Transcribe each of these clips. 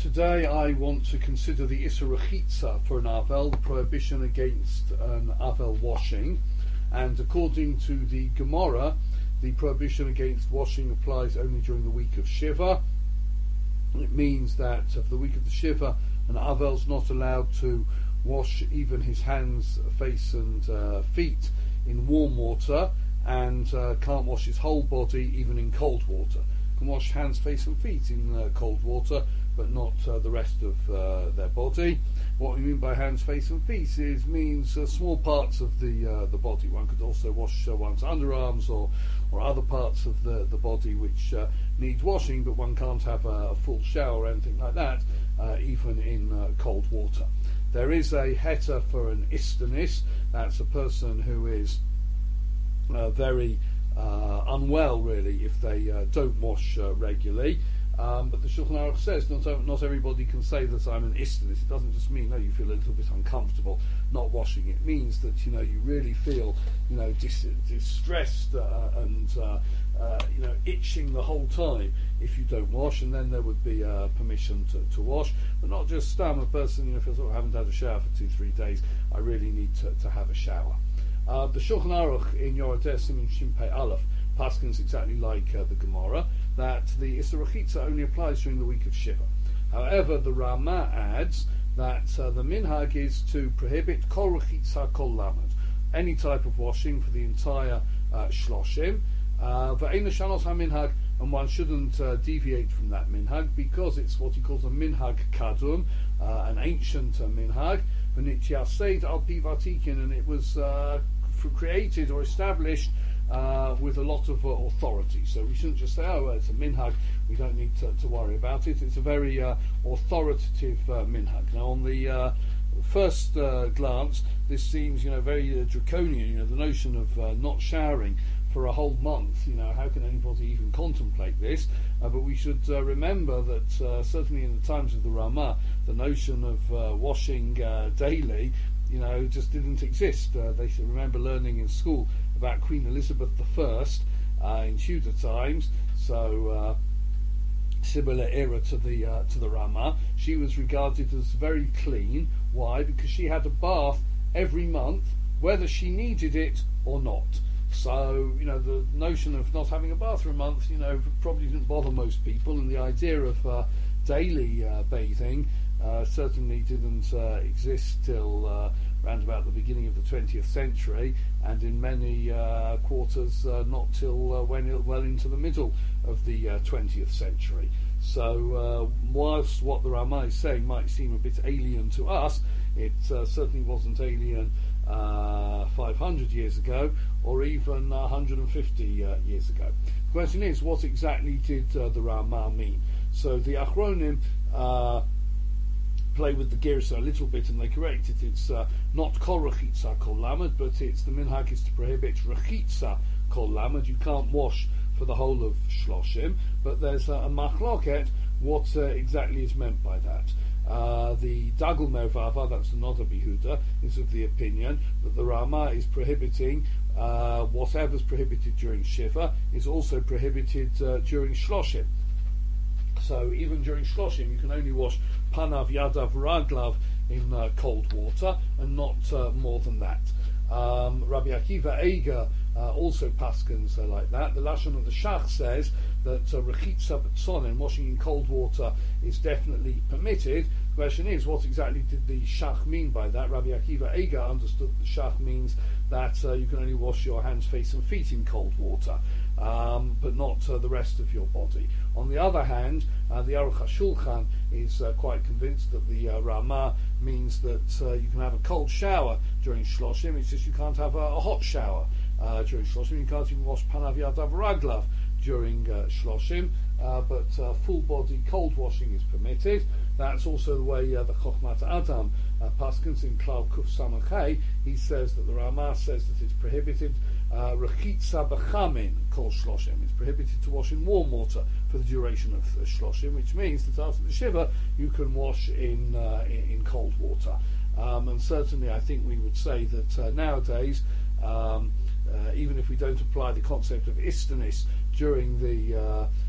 Today I want to consider the Isser Rechitza for an Avel, the prohibition against an Avel washing. And according to the Gemara, the prohibition against washing applies only during the week of Shiva. It means that for the week of the Shiva, an Avel's not allowed to wash even his hands, face and feet in warm water, and can't wash his whole body even in cold water. Can wash hands, face and feet in cold water, but not the rest of their body. What we mean by hands, face and feet means small parts of the body. One could also wash one's underarms or other parts of the body which needs washing, but one can't have a full shower or anything like that, even in cold water. There is a heter for an istanis. That's a person who is very unwell, really, if they don't wash regularly. But the Shulchan Aruch says not everybody can say that I'm an istanis. It doesn't just mean you feel a little bit uncomfortable not washing. It means that you really feel distressed and itching the whole time if you don't wash, and then there would be permission to wash. But not just a person feels I haven't had a shower for 2-3 days. I really need to have a shower. The Shulchan Aruch in Yoredeh Siman Shin Pei Aleph paskins exactly like the Gemara, that the Isser Rechitza only applies during the week of Shiva. However, the Rama adds that the minhag is to prohibit kol rechitza kol lamed, any type of washing for the entire shloshim, ve'ein shanos ha-minhag, and one shouldn't deviate from that minhag, because it's what he calls a minhag kadum, an ancient minhag, v'nityaseid al pi vatikin, and it was created or established with a lot of authority. So we shouldn't just say, it's a minhag, we don't need to worry about it. It's a very authoritative minhag. Now, on the first glance, this seems very draconian. The notion of not showering for a whole month, how can anybody even contemplate this? But we should remember that certainly in the times of the Rama, the notion of washing daily just didn't exist. They should remember learning in school about Queen Elizabeth I in Tudor times, so similar era to the Rama. She was regarded as very clean. Why? Because she had a bath every month, whether she needed it or not. So, the notion of not having a bath for a month, probably didn't bother most people, and the idea of daily bathing certainly didn't exist till around about the beginning of the 20th century, and in many quarters not till well into the middle of the 20th century. So whilst what the Rama is saying might seem a bit alien to us, it certainly wasn't alien 500 years ago, or even 150 years ago. The question is, what exactly did the Rama mean? So the Achronim play with the Girsa a little bit, and they correct it. It's not kol rechitza kol lamed, but it's the minhag is to prohibit rechitza kol lamed. You can't wash for the whole of shloshim, but there's a machloket what exactly is meant by that. The Dagul Mervava, that's the Noda Behuda, is of the opinion that the Rama is prohibiting whatever's prohibited during Shiva is also prohibited during Shloshim. So even during Shloshim, you can only wash Panav, Yadav, Raglav in cold water, and not more than that. Rabbi Akiva Eiger also paskins like that. The Lashon of the Shach says that rechitza b'tzonen, washing in cold water, is definitely permitted. The question is, what exactly did the Shach mean by that? Rabbi Akiva Eiger understood that the Shach means that you can only wash your hands, face and feet in cold water, but not the rest of your body. On the other hand, the Aruch HaShulchan is quite convinced that the Rama means that you can have a cold shower during Shloshim. It's just you can't have a hot shower during Shloshim. You can't even wash Panav Yadav Raglav during Shloshim, but full body cold washing is permitted. That's also the way the Chochmat Adam paskins in Klal Kuf Samachay. He says that the Rama says that it's prohibited rechitza b'chamin kol shloshim. It's prohibited to wash in warm water for the duration of shloshim, which means that after the shiva you can wash in cold water. And certainly, I think we would say that nowadays, even if we don't apply the concept of istanis during the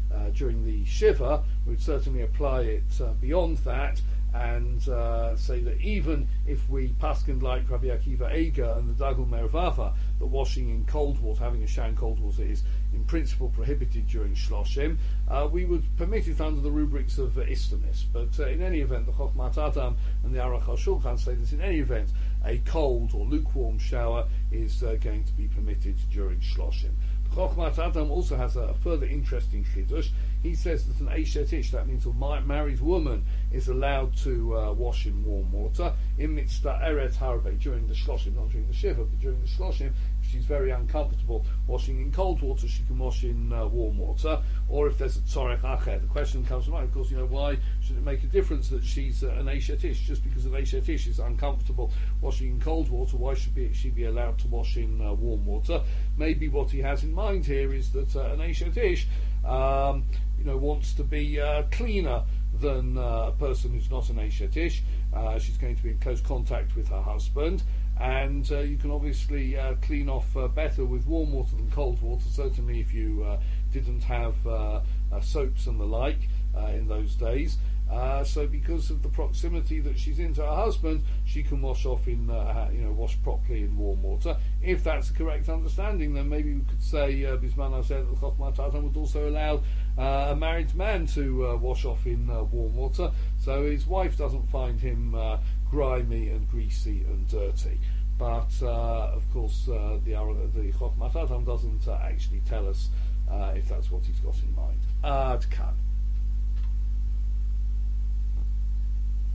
during the Shiva, we'd certainly apply it beyond that, and say that even if we paskin like Rabbi Akiva Eiger and the Dagul Mervava, that washing in cold water, having a shower in cold water, is in principle prohibited during Shloshim, we would permit it under the rubrics of Istamis. But in any event, the Chochmat Adam and the Aruch HaShulchan say that in any event, a cold or lukewarm shower is going to be permitted during Shloshim. Chochmat Adam also has a further interesting chiddush. He says that an Eshet Ish, that means a married woman, is allowed to wash in warm water in Mitzvah Eret Harbe during the Shloshim, not during the Shiva, but during the Shloshim. If she's very uncomfortable washing in cold water, she can wash in warm water. Or if there's a Tzorech Acher, the question comes to mind, of course, why should it make a difference that she's an Eshet Ish? Just because an Eshet Ish is uncomfortable washing in cold water, why should she be allowed to wash in warm water? Maybe what he has in mind here is that an Eshet Ish wants to be cleaner than a person who's not an Eshet Ish. She's going to be in close contact with her husband, and you can obviously clean off better with warm water than cold water, certainly if you didn't have soaps and the like in those days. So because of the proximity that she's in to her husband, she can wash off in, wash properly in warm water. If that's the correct understanding, then maybe we could say, Bisman said that the Chochmat Adam would also allow a married man to wash off in warm water, so his wife doesn't find him grimy and greasy and dirty. But of course, the Chochmat Adam doesn't actually tell us if that's what he's got in mind. Ad Kan.